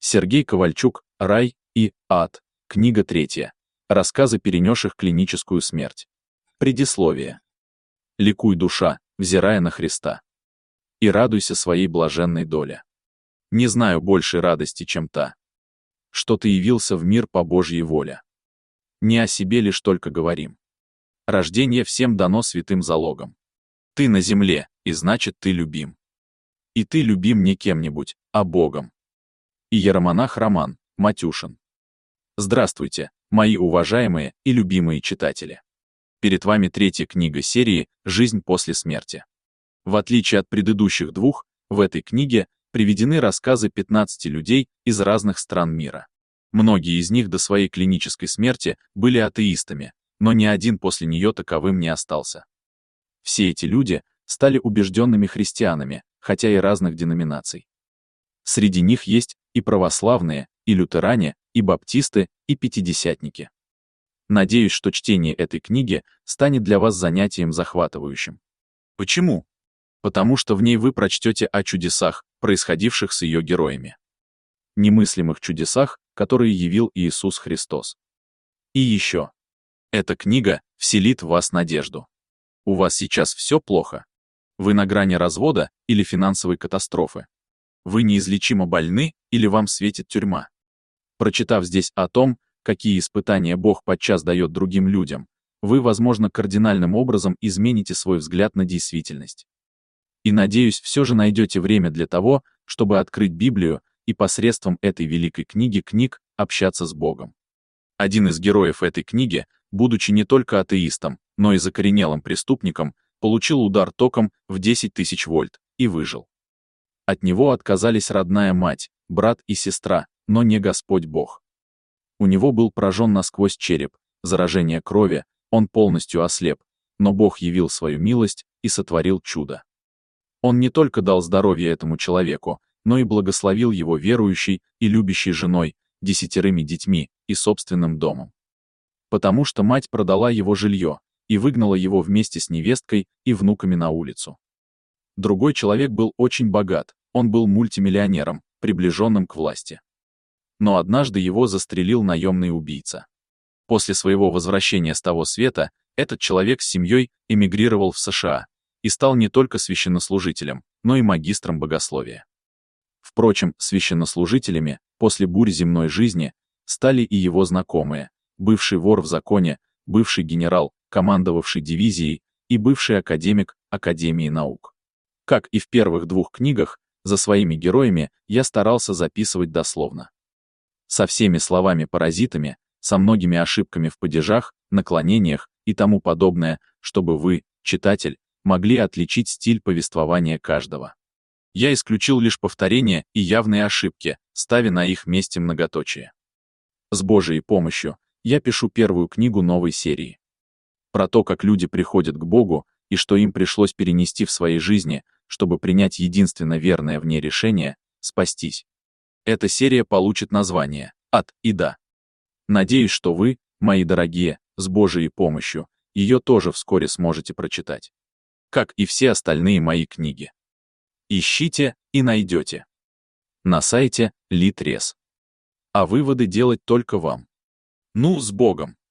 Сергей Ковальчук, «Рай и ад», книга 3. Рассказы, перенесших клиническую смерть. Предисловие. Ликуй, душа, взирая на Христа, и радуйся своей блаженной доле. Не знаю большей радости, чем та, что ты явился в мир по Божьей воле. Не о себе лишь только говорим. Рождение всем дано святым залогом. Ты на земле, и значит ты любим. И ты любим не кем-нибудь, а Богом. Иеромонах Роман Матюшин. Здравствуйте, мои уважаемые и любимые читатели. Перед вами 3-я книга серии «Жизнь после смерти». В отличие от предыдущих 2, в этой книге приведены рассказы 15 людей из разных стран мира. Многие из них до своей клинической смерти были атеистами, но ни один после нее таковым не остался. Все эти люди стали убежденными христианами, хотя и разных деноминаций. Среди них есть и православные, и лютеране, и баптисты, и пятидесятники. Надеюсь, что чтение этой книги станет для вас занятием захватывающим. Почему? Потому что в ней вы прочтете о чудесах, происходивших с ее героями. Немыслимых чудесах, которые явил Иисус Христос. И еще. Эта книга вселит в вас надежду. У вас сейчас все плохо? Вы на грани развода или финансовой катастрофы? Вы неизлечимо больны или вам светит тюрьма? Прочитав здесь о том, какие испытания Бог подчас дает другим людям, вы, возможно, кардинальным образом измените свой взгляд на действительность. И, надеюсь, все же найдете время для того, чтобы открыть Библию и посредством этой великой книги книг общаться с Богом. Один из героев этой книги, будучи не только атеистом, но и закоренелым преступником, получил удар током в 10 тысяч вольт и выжил. От него отказались родная мать, брат и сестра, но не Господь Бог. У него был поражен насквозь череп, заражение крови, он полностью ослеп, но Бог явил свою милость и сотворил чудо. Он не только дал здоровье этому человеку, но и благословил его верующей и любящей женой, 10 детьми и собственным домом. Потому что мать продала его жилье и выгнала его вместе с невесткой и внуками на улицу. Другой человек был очень богат, он был мультимиллионером, приближенным к власти. Но однажды его застрелил наемный убийца. После своего возвращения с того света, этот человек с семьей эмигрировал в США и стал не только священнослужителем, но и магистром богословия. Впрочем, священнослужителями после бурь земной жизни стали и его знакомые, бывший вор в законе, бывший генерал, командовавший дивизией, и бывший академик Академии наук. Как и в первых 2 книгах, за своими героями я старался записывать дословно. Со всеми словами-паразитами, со многими ошибками в падежах, наклонениях и тому подобное, чтобы вы, читатель, могли отличить стиль повествования каждого. Я исключил лишь повторения и явные ошибки, ставя на их месте многоточие. С Божьей помощью я пишу 1-ю книгу новой серии. Про то, как люди приходят к Богу и что им пришлось перенести в своей жизни, чтобы принять единственно верное в ней решение — спастись. Эта серия получит название «Ад и да». Надеюсь, что вы, мои дорогие, с Божьей помощью, ее тоже вскоре сможете прочитать. Как и все остальные мои книги. Ищите и найдете. На сайте Литрес. А выводы делать только вам. Ну, с Богом!